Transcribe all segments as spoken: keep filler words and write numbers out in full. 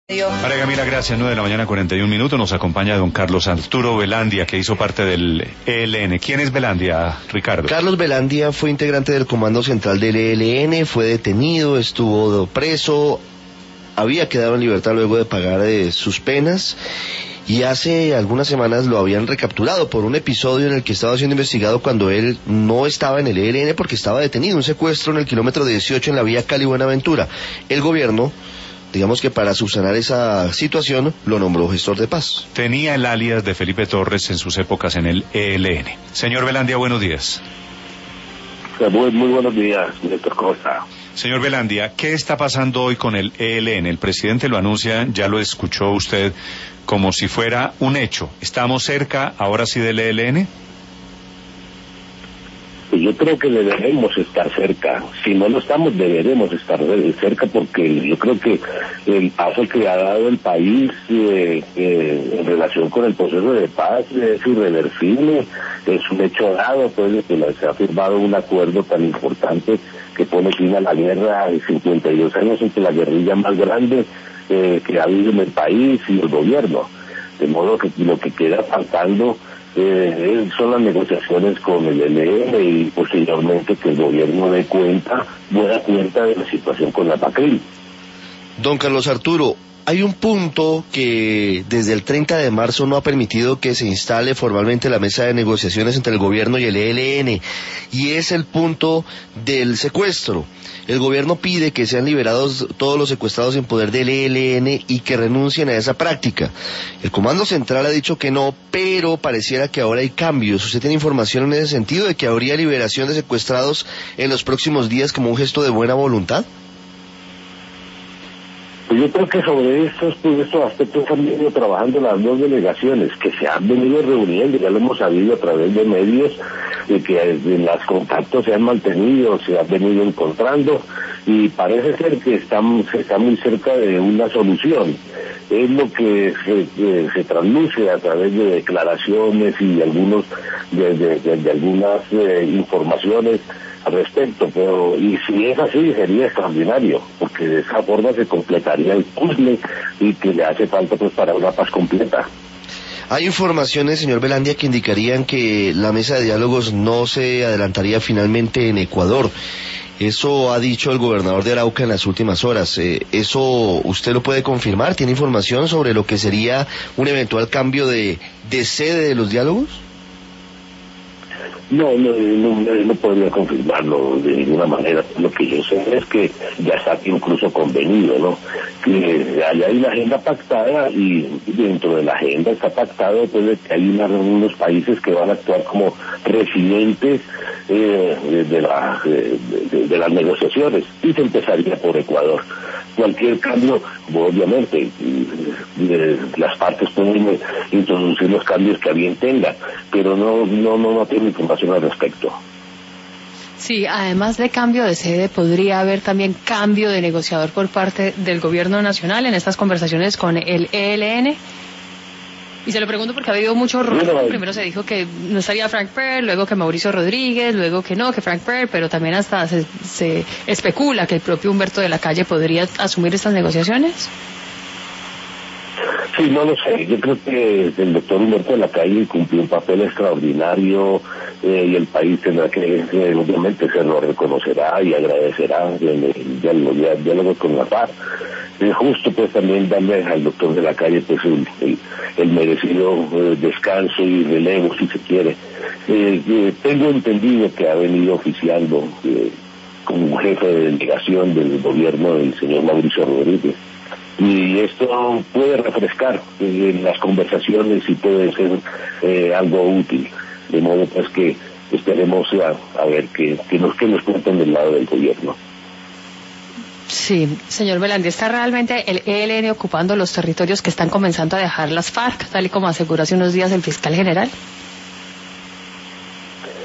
María Camila, gracias. nueve de la mañana, cuarenta y un minutos. Nos acompaña don Carlos Arturo Velandia, que hizo parte del E L N. ¿Quién es Velandia, Ricardo? Carlos Velandia fue integrante del Comando Central del E L N, fue detenido, estuvo preso, había quedado en libertad luego de pagar eh, sus penas, y hace algunas semanas lo habían recapturado por un episodio en el que estaba siendo investigado cuando él no estaba en el E L N porque estaba detenido, un secuestro en el kilómetro dieciocho en la vía Cali-Buenaventura. El gobierno, digamos que para subsanar esa situación, lo nombró gestor de paz. Tenía el alias de Felipe Torres en sus épocas en el E L N. Señor Velandia, buenos días. Muy, muy buenos días, director, ¿cómo está? Señor Velandia, ¿qué está pasando hoy con el E L N? El presidente lo anuncia, ya lo escuchó usted, como si fuera un hecho. ¿Estamos cerca, ahora sí, del E L N? Yo creo que deberemos estar cerca. Si no lo estamos, deberemos estar cerca, porque yo creo que el paso que ha dado el país eh, eh, en relación con el proceso de paz es irreversible. Es un hecho dado, pues, de que se ha firmado un acuerdo tan importante que pone fin a la guerra de cincuenta y dos años entre la guerrilla más grande eh, que ha habido en el país y el gobierno. De modo que lo que queda faltando Eh, son las negociaciones con el E L N y posteriormente que el gobierno dé cuenta, buena cuenta de la situación con la PACRIL. Don Carlos Arturo, hay un punto que desde el treinta de marzo no ha permitido que se instale formalmente la mesa de negociaciones entre el gobierno y el E L N, y es el punto del secuestro. El gobierno pide que sean liberados todos los secuestrados en poder del E L N y que renuncien a esa práctica. El Comando Central ha dicho que no, pero pareciera que ahora hay cambios. ¿Usted tiene información en ese sentido de que habría liberación de secuestrados en los próximos días como un gesto de buena voluntad? Pues yo creo que sobre estos, pues, estos aspectos han venido trabajando las dos delegaciones, que se han venido reuniendo, ya lo hemos sabido a través de medios, de que en los contactos se han mantenido, se han venido encontrando, y parece ser que estamos, se está muy cerca de una solución. Es lo que se, eh, se transluce a través de declaraciones y de algunos, de, de, de, de algunas eh, informaciones al respecto, pero y si es así sería extraordinario, porque de esa forma se completaría el puzzle y que le hace falta, pues, para una paz completa. Hay informaciones, señor Velandia, que indicarían que la mesa de diálogos no se adelantaría finalmente en Ecuador. Eso ha dicho el gobernador de Arauca en las últimas horas. Eh, ¿Eso usted lo puede confirmar? ¿Tiene información sobre lo que sería un eventual cambio de, de sede de los diálogos? No, no, no, no podría confirmarlo de ninguna manera. Lo que yo sé es que ya está incluso convenido, ¿no? Que allá hay una agenda pactada y dentro de la agenda está pactado, pues, que hay una, unos países que van a actuar como residentes eh, de, la, de, de, de las negociaciones, y se empezaría por Ecuador. Cualquier cambio, obviamente, eh, las partes pueden introducir los cambios que a bien tengan, pero no, no, no, no tiene información al respecto. Sí, además de cambio de sede, podría haber también cambio de negociador por parte del gobierno nacional en estas conversaciones con el E L N. Y se lo pregunto porque ha habido mucho ruido. Bueno, primero se dijo que no estaría Frank Perl, luego que Mauricio Rodríguez, luego que no, que Frank Perl, pero también hasta se, se especula que el propio Humberto de la Calle podría asumir estas negociaciones. Sí, no lo sé. Yo creo que el doctor Humberto de la Calle cumplió un papel extraordinario eh, y el país tendrá que, eh, obviamente, se lo reconocerá y agradecerá en el diálogo, el diálogo con la paz. Es justo, pues, también darle al doctor de la Calle, pues, el, el, el merecido eh, descanso y relevo, si se quiere. Eh, eh, tengo entendido que ha venido oficiando eh, como jefe de delegación del gobierno del señor Mauricio Rodríguez. Y esto puede refrescar eh, las conversaciones y puede ser eh, algo útil. De modo, pues, que esperemos a, a ver qué que nos, que nos cuentan del lado del gobierno. Sí, señor Velandia, ¿está realmente el E L N ocupando los territorios que están comenzando a dejar las FARC, tal y como aseguró hace unos días el fiscal general?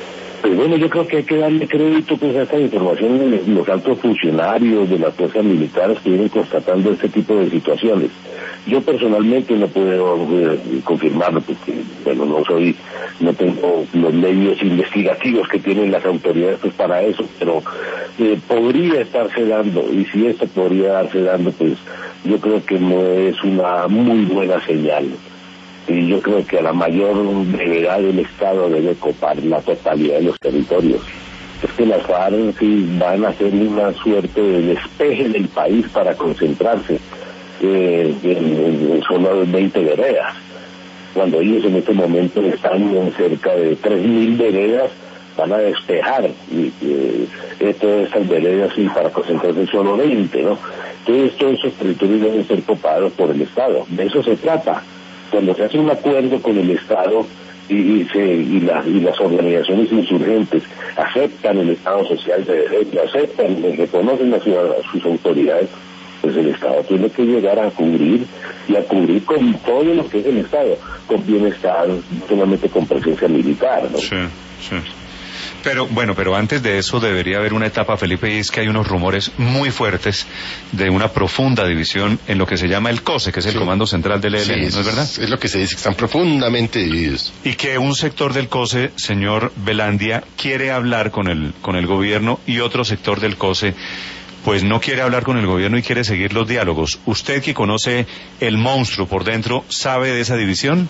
Pues bueno, yo creo que hay que darle crédito pues a esta información de los altos funcionarios de las fuerzas militares que vienen constatando este tipo de situaciones. Yo personalmente no puedo eh, confirmarlo porque, bueno, no soy, no tengo los medios investigativos que tienen las autoridades pues para eso, pero eh, podría estarse dando, y si esto podría darse dando, pues yo creo que no es una muy buena señal. Y yo creo que a la mayor brevedad del Estado debe copar la totalidad de los territorios. Es que las FARC sí van a hacer una suerte de despeje del país para concentrarse eh, en, en, en solo veinte veredas. Cuando ellos en este momento están en cerca de tres mil veredas, van a despejar y, eh, todas estas veredas y para concentrarse en solo veinte, ¿no? Entonces todos esos territorios deben ser copados por el Estado. De eso se trata. Cuando se hace un acuerdo con el Estado y, y, se, y, la, y las organizaciones insurgentes aceptan el Estado social de derecho, aceptan, reconocen a, su, a sus autoridades, pues el Estado tiene que llegar a cubrir y a cubrir con todo lo que es el Estado, con bienestar, solamente con presencia militar, ¿no? Sí, sí. Pero, bueno, pero antes de eso debería haber una etapa, Felipe, y es que hay unos rumores muy fuertes de una profunda división en lo que se llama el C O S E, que es el sí. Comando Central del E L N, sí, ¿no es verdad? Es lo que se dice, que están profundamente divididos. Y que un sector del C O S E, señor Velandia, quiere hablar con el, con el gobierno y otro sector del C O S E pues no quiere hablar con el gobierno y quiere seguir los diálogos. ¿Usted que conoce el monstruo por dentro, sabe de esa división?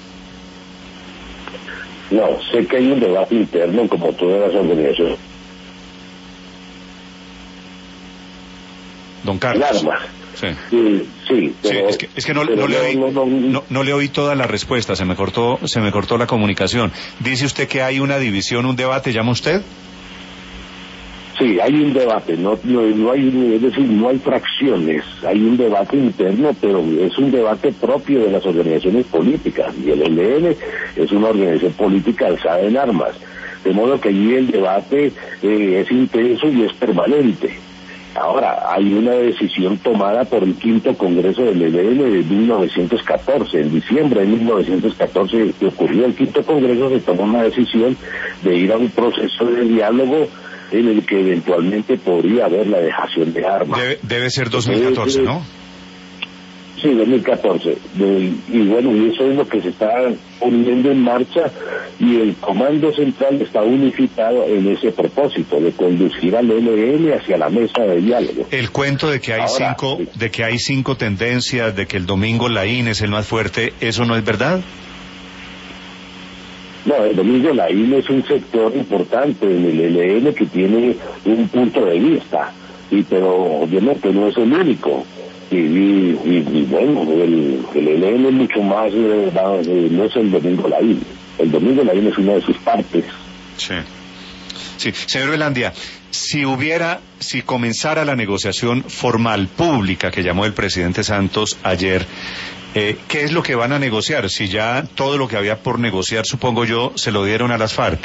No, sé que hay un debate interno como todas las organizaciones. Don Carlos. Armas. Sí. Sí, sí, pero, sí, es que, es que no, no, le oí, no, no, no, no le oí toda la respuesta, se me cortó, se me cortó la comunicación. Dice usted que hay una división, un debate, ¿llama usted? Sí, hay un debate, no, no, no hay, es decir, no hay fracciones, hay un debate interno, pero es un debate propio de las organizaciones políticas, y el E L N es una organización política alzada en armas, de modo que allí el debate eh, es intenso y es permanente. Ahora, hay una decisión tomada por el quinto Congreso del E L N de mil novecientos catorce, en diciembre de mil novecientos catorce que ocurrió el quinto Congreso, se tomó una decisión de ir a un proceso de diálogo en el que eventualmente podría haber la dejación de armas. Debe, debe ser dos mil catorce, ¿no? Sí, dos mil catorce. De, y bueno, y eso es lo que se está poniendo en marcha, y el Comando Central está unificado en ese propósito, de conducir al E L N hacia la mesa de diálogo. El cuento de que hay Ahora, cinco, sí. de que hay cinco tendencias, de que el domingo Laín es el más fuerte, ¿eso no es verdad? No, el domingo Laín es un sector importante en el E L N que tiene un punto de vista, y pero obviamente no es el único. Y, y, y, y bueno, el, el E L N es mucho más, eh, no es el domingo Laín. El domingo Laín es una de sus partes. Sí. Sí, señor Velandia, si hubiera, si comenzara la negociación formal, pública, que llamó el presidente Santos ayer, eh, ¿qué es lo que van a negociar? Si ya todo lo que había por negociar, supongo yo, se lo dieron a las FARC.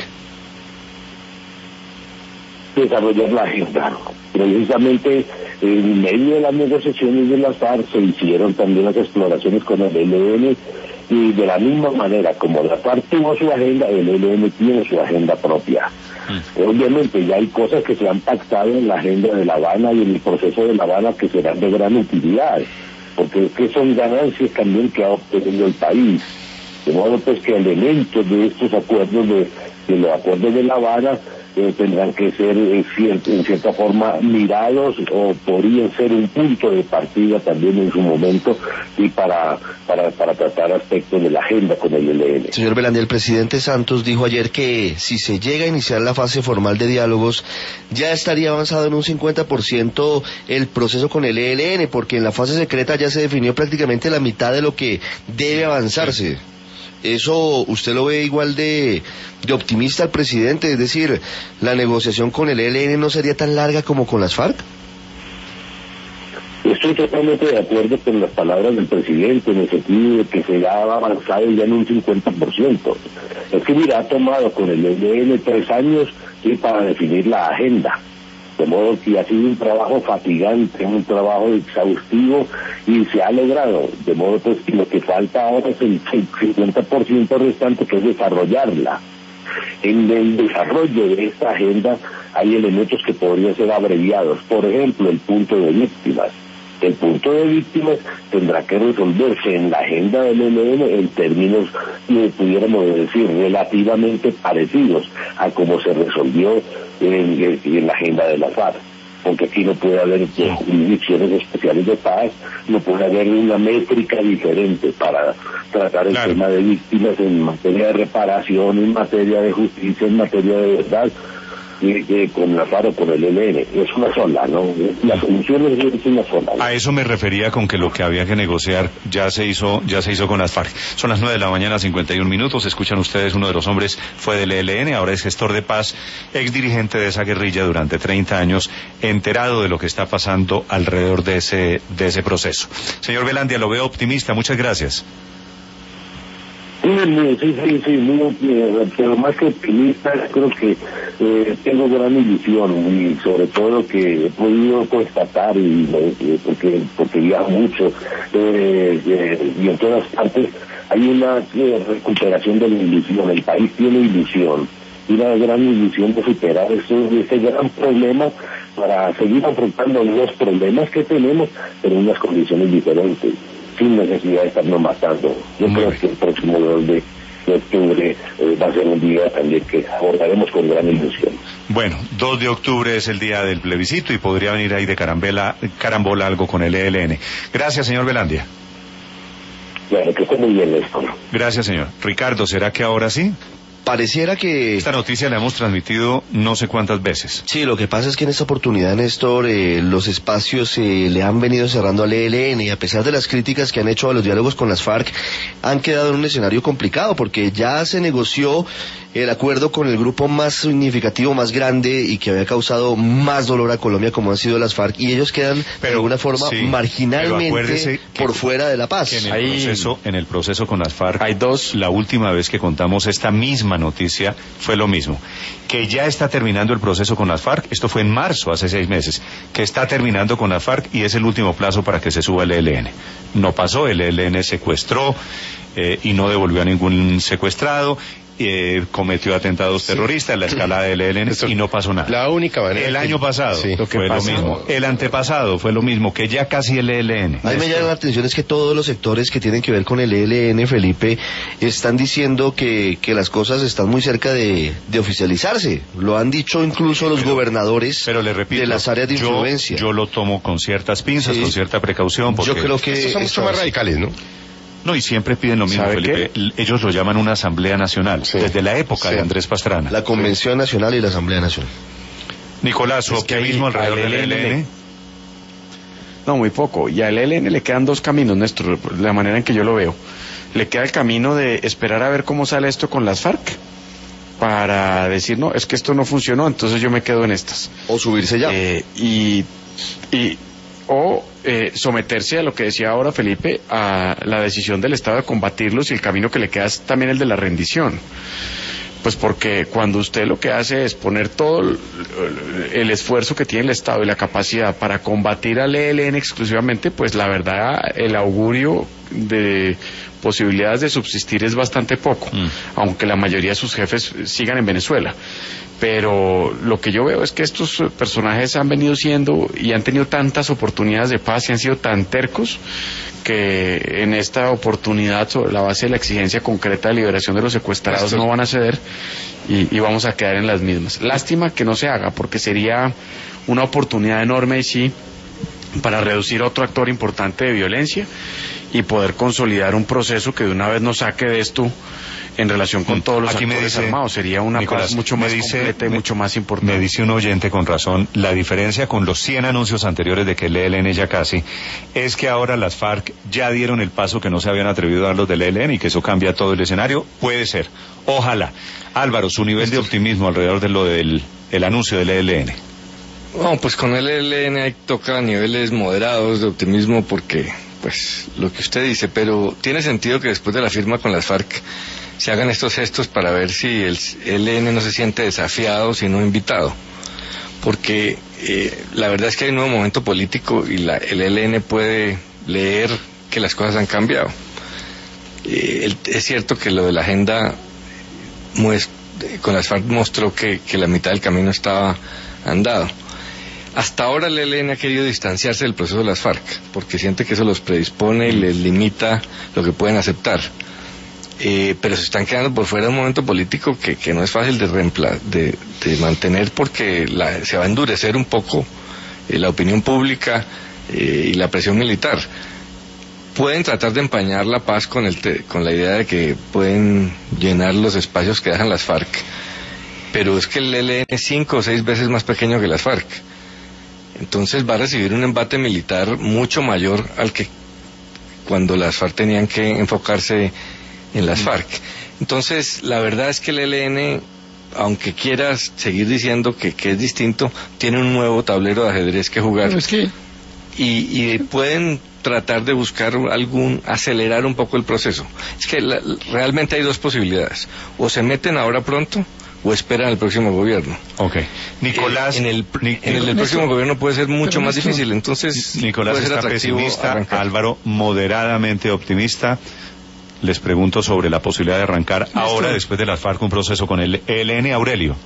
Desarrollar la agenda. Precisamente en medio de las negociaciones de las FARC se hicieron también las exploraciones con el E L N, y de la misma manera como la FARC tuvo su agenda, el E L N tiene su agenda propia. Mm. Obviamente ya hay cosas que se han pactado en la agenda de La Habana y en el proceso de La Habana que serán de gran utilidad, porque es que son ganancias también que ha obtenido el país. De modo pues que elementos de estos acuerdos, de, de los acuerdos de La Habana, Eh, tendrán que ser eh, cierto, en cierta forma mirados, o podrían ser un punto de partida también en su momento, y para para para tratar aspectos de la agenda con el E L N. Señor Velandia, el presidente Santos dijo ayer que si se llega a iniciar la fase formal de diálogos, ya estaría avanzado en un cincuenta por ciento el proceso con el E L N, porque en la fase secreta ya se definió prácticamente la mitad de lo que debe avanzarse. ¿Eso usted lo ve igual de, de optimista al presidente? Es decir, ¿la negociación con el E L N no sería tan larga como con las FARC? Estoy totalmente de acuerdo con las palabras del presidente, en el sentido de que se ha avanzado ya en un cincuenta por ciento. Es que mira, ha tomado con el E L N tres años ¿sí? para definir la agenda. De modo que ha sido un trabajo fatigante, un trabajo exhaustivo, y se ha logrado. De modo pues que lo que falta ahora es el cincuenta por ciento restante, que es desarrollarla. En el desarrollo de esta agenda hay elementos que podrían ser abreviados. Por ejemplo, el punto de víctimas. El punto de víctimas tendrá que resolverse en la agenda del E L N en términos, eh, pudiéramos decir, relativamente parecidos a como se resolvió en, en la agenda de la FARC. Porque aquí no puede haber jurisdicciones especiales de paz, no puede haber una métrica diferente para tratar el claro. tema de víctimas en materia de reparación, en materia de justicia, en materia de verdad, y, y con la FARC o con el E L N. Es una sola, ¿no? La solución es, es una sola, ¿no? A eso me refería con que lo que había que negociar ya se hizo, ya se hizo con las FARC. Son las nueve de la mañana, cincuenta y un minutos. Escuchan ustedes, uno de los hombres fue del E L N, ahora es gestor de paz, ex dirigente de esa guerrilla durante treinta años, enterado de lo que está pasando alrededor de ese, de ese proceso. Señor Velandia, lo veo optimista. Muchas gracias. Sí, sí, sí, sí, muy, pero más que optimista, creo que eh, tengo gran ilusión y sobre todo que he podido constatar, y eh, porque porque viajo mucho eh, eh, y en todas partes hay una eh, recuperación de la ilusión. El país tiene ilusión y una gran ilusión de superar este, este gran problema para seguir afrontando los problemas que tenemos, pero en unas condiciones diferentes, sin necesidad de estarnos matando. Yo Muy creo bien. que el próximo dos de octubre eh, va a ser un día también que abordaremos con gran ilusión. Bueno, dos de octubre es el día del plebiscito y podría venir ahí de carambela, carambola algo con el E L N. Gracias, señor Velandia. Claro, que esté muy bien esto. Gracias, señor. Ricardo, ¿será que ahora sí? Pareciera que... Esta noticia la hemos transmitido no sé cuántas veces. Sí, lo que pasa es que en esta oportunidad, Néstor, eh, los espacios eh, le han venido cerrando al E L N y a pesar de las críticas que han hecho a los diálogos con las FARC, han quedado en un escenario complicado porque ya se negoció el acuerdo con el grupo más significativo, más grande y que había causado más dolor a Colombia como han sido las FARC, y ellos quedan pero, de alguna forma sí, marginalmente por fuera de la paz. En el, hay, proceso, en el proceso con las FARC hay dos. La última vez que contamos esta misma noticia fue lo mismo, que ya está terminando el proceso con las FARC. Esto fue en marzo, hace seis meses, que está terminando con las FARC y es el último plazo para que se suba el E L N. No pasó, el E L N secuestró eh, y no devolvió a ningún secuestrado. Eh, cometió atentados sí. terroristas, la escalada del E L N y no pasó nada. La única manera. El año pasado sí, lo fue pasó. lo mismo. El antepasado fue lo mismo, que ya casi el E L N. A mí me llama la atención es que todos los sectores que tienen que ver con el E L N, Felipe, están diciendo que, que las cosas están muy cerca de, de oficializarse. Lo han dicho incluso los pero, gobernadores pero le repito, de las áreas de yo, influencia. Yo lo tomo con ciertas pinzas, sí. con cierta precaución. Porque yo creo que estos son mucho más radicales, ¿no? No, y siempre piden lo mismo, Felipe. Qué? Ellos lo llaman una Asamblea Nacional, sí. desde la época sí. de Andrés Pastrana. La Convención Nacional y la Asamblea Nacional. Nicolás, ¿su optimismo alrededor del E L N? No, muy poco. Y al E L N le quedan dos caminos, Néstor, de la manera en que yo lo veo. Le queda el camino de esperar a ver cómo sale esto con las FARC, para decir, no, es que esto no funcionó, entonces yo me quedo en estas. O subirse ya. Eh, y... y o eh, someterse a lo que decía ahora Felipe, a la decisión del Estado de combatirlos, y el camino que le queda es también el de la rendición. Pues porque cuando usted lo que hace es poner todo el, el esfuerzo que tiene el Estado y la capacidad para combatir al E L N exclusivamente, pues la verdad el augurio de posibilidades de subsistir es bastante poco, mm. aunque la mayoría de sus jefes sigan en Venezuela. Pero lo que yo veo es que estos personajes han venido siendo y han tenido tantas oportunidades de paz y han sido tan tercos que en esta oportunidad, sobre la base de la exigencia concreta de liberación de los secuestrados, no van a ceder y, y vamos a quedar en las mismas. Lástima que no se haga, porque sería una oportunidad enorme y sí para reducir otro actor importante de violencia y poder consolidar un proceso que de una vez nos saque de esto en relación con todos los Aquí actores dice, armados. Sería una Nicolás, paz mucho más dice, completa y me, mucho más importante. Me dice un oyente con razón, la diferencia con los cien anuncios anteriores de que el E L N ya casi, es que ahora las FARC ya dieron el paso que no se habían atrevido a dar los del E L N y que eso cambia todo el escenario. Puede ser. Ojalá. Álvaro, su nivel de optimismo alrededor de lo del el anuncio del E L N. No, pues con el E L N toca niveles moderados de optimismo porque, pues, lo que usted dice, pero tiene sentido que después de la firma con las FARC se hagan estos gestos para ver si el E L N no se siente desafiado, sino invitado. Porque eh, la verdad es que hay un nuevo momento político y la, el E L N puede leer que las cosas han cambiado. Eh, el, es cierto que lo de la agenda muest, con las FARC mostró que, que la mitad del camino estaba andado. Hasta ahora el E L N ha querido distanciarse del proceso de las FARC, porque siente que eso los predispone y les limita lo que pueden aceptar. Eh, pero se están quedando por fuera de un momento político que, que no es fácil de, reempla- de, de mantener, porque la, se va a endurecer un poco eh, la opinión pública eh, y la presión militar. Pueden tratar de empañar la paz con, el te- con la idea de que pueden llenar los espacios que dejan las FARC, pero es que el E L N es cinco o seis veces más pequeño que las FARC. Entonces va a recibir un embate militar mucho mayor al que cuando las FARC tenían que enfocarse en las FARC. Entonces la verdad es que el E L N, aunque quieras seguir diciendo que, que es distinto, tiene un nuevo tablero de ajedrez que jugar. Pero es que... y, y pueden tratar de buscar algún, acelerar un poco el proceso. Es que la, realmente hay dos posibilidades: o se meten ahora pronto o esperan al próximo gobierno. Ok. Nicolás, Eh, en el, Ni- en el del próximo Néstor, gobierno puede ser mucho pero más Néstor, difícil, entonces Nicolás puede ser está atractivo pesimista, arrancar. Álvaro moderadamente optimista. Les pregunto sobre la posibilidad de arrancar ahora, después de las FARC, un proceso con el E L N. Aurelio.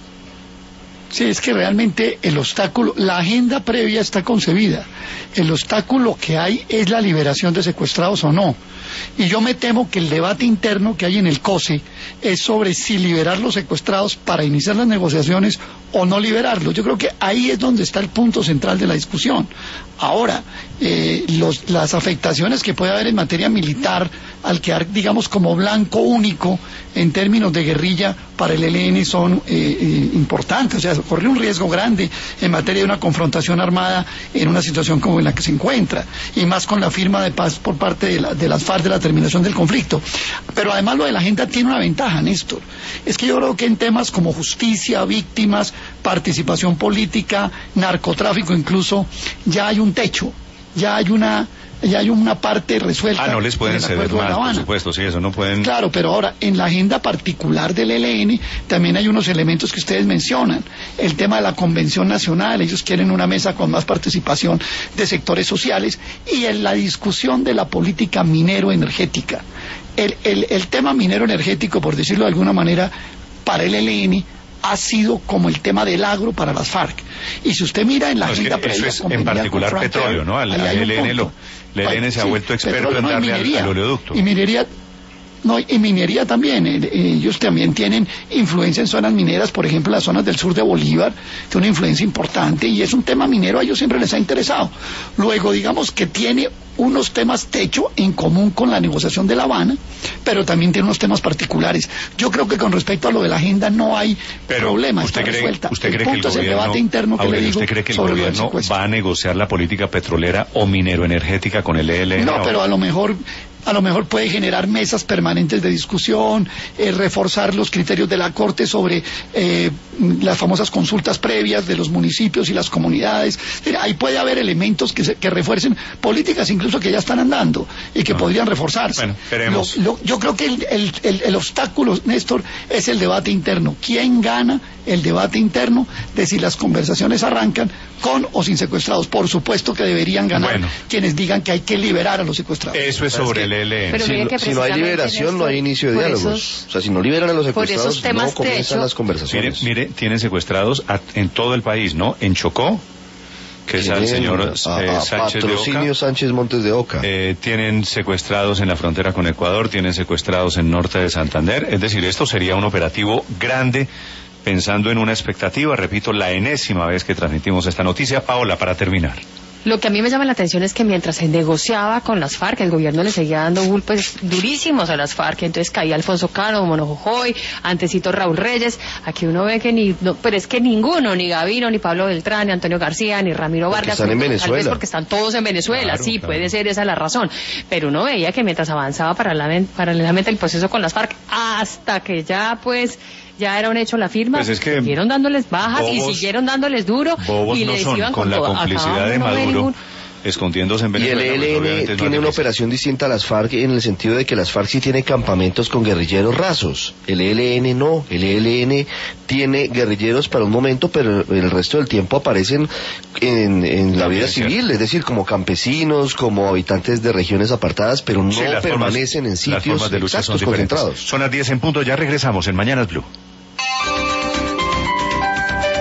Sí, es que realmente el obstáculo, la agenda previa está concebida. El obstáculo que hay es la liberación de secuestrados o no. Y yo me temo que el debate interno que hay en el C O S E es sobre si liberar los secuestrados para iniciar las negociaciones o no liberarlos. Yo creo que ahí es donde está el punto central de la discusión. Ahora, eh, los, las afectaciones que puede haber en materia militar al quedar, digamos, como blanco único en términos de guerrilla para el E L N son eh, eh, importantes. O sea, corre un riesgo grande en materia de una confrontación armada en una situación como en la que se encuentra, y más con la firma de paz por parte de, la, de las FARC de la terminación del conflicto. Pero además lo de la agenda tiene una ventaja, Néstor. Es que yo creo que en temas como justicia, víctimas, participación política, narcotráfico incluso, ya hay un techo, ya hay una... ya hay una parte resuelta. Ah, no les pueden ceder más, por supuesto, sí, eso no pueden... Claro, pero ahora, en la agenda particular del E L N, también hay unos elementos que ustedes mencionan. El tema de la Convención Nacional, ellos quieren una mesa con más participación de sectores sociales, y en la discusión de la política minero-energética. El, el, el tema minero-energético, por decirlo de alguna manera, para el E L N, ha sido como el tema del agro para las FARC. Y si usted mira en la no, agenda es que previa, eso es en particular petróleo, ¿no? Al, al E L N, lo, el E L N se ha sí, vuelto experto petróleo, en no, darle minería, al, al oleoducto. Y minería, no, y minería también. Eh, ellos también tienen influencia en zonas mineras, por ejemplo, las zonas del sur de Bolívar, tiene una influencia importante, y es un tema minero, a ellos siempre les ha interesado. Luego, digamos que tiene unos temas techo en común con la negociación de La Habana, pero también tiene unos temas particulares. Yo creo que con respecto a lo de la agenda no hay pero problema, ¿usted está cree, resuelta. usted el cree que el punto es el gobierno, debate interno que Aurelio, le digo ¿usted cree que el sobre lo del gobierno secuestro. va a negociar la política petrolera o mineroenergética con el E L N? No, ahora? pero a lo mejor a lo mejor puede generar mesas permanentes de discusión, eh, reforzar los criterios de la Corte sobre eh, las famosas consultas previas de los municipios y las comunidades. Ahí puede haber elementos que, se, que refuercen políticas incluso que ya están andando y que no. podrían reforzarse. Bueno, esperemos. Lo, lo, yo creo que el, el, el, el obstáculo, Néstor, es el debate interno. ¿Quién gana el debate interno de si las conversaciones arrancan con o sin secuestrados? Por supuesto que deberían ganar bueno. quienes digan que hay que liberar a los secuestrados. Eso es sobre el E L N. Pero si, no, si no hay liberación, no hay inicio de diálogos. Esos, o sea, si no liberan a los secuestrados, no comienzan hecho, las conversaciones. Mire, mire, tienen secuestrados a, en todo el país, ¿no? En Chocó, que es al señor a, eh, a Sánchez de Oca. Sánchez Montes de Oca. Eh, tienen secuestrados en la frontera con Ecuador, tienen secuestrados en norte de Santander. Es decir, esto sería un operativo grande, pensando en una expectativa, repito, la enésima vez que transmitimos esta noticia. Paola, para terminar. Lo que a mí me llama la atención es que mientras se negociaba con las FARC, el gobierno le seguía dando golpes durísimos a las FARC. Entonces caía Alfonso Cano, Monojojoy, antecito Raúl Reyes. Aquí uno ve que ni, no, pero es que ninguno, ni Gavino, ni Pablo Beltrán, ni Antonio García, ni Ramiro Vargas. Están en Venezuela. Tal vez porque están todos en Venezuela, claro, sí, claro. Puede ser esa la razón. Pero uno veía que mientras avanzaba paralelamente el proceso con las FARC, hasta que ya pues... ya era un hecho la firma, pues es que siguieron dándoles bajas bobos, y siguieron dándoles duro y no les son, iban con, con la todo. complicidad de Maduro, escondiéndose en Venezuela. Y el E L N pues, tiene una operación distinta a las FARC en el sentido de que las FARC sí tiene campamentos con guerrilleros rasos. El E L N no. El E L N tiene guerrilleros para un momento, pero el resto del tiempo aparecen en, en la vida civil, es decir, como campesinos, como habitantes de regiones apartadas, pero no sí, permanecen formas, en sitios de lucha exactos son concentrados. Son las diez en punto, ya regresamos en Mañanas Blue.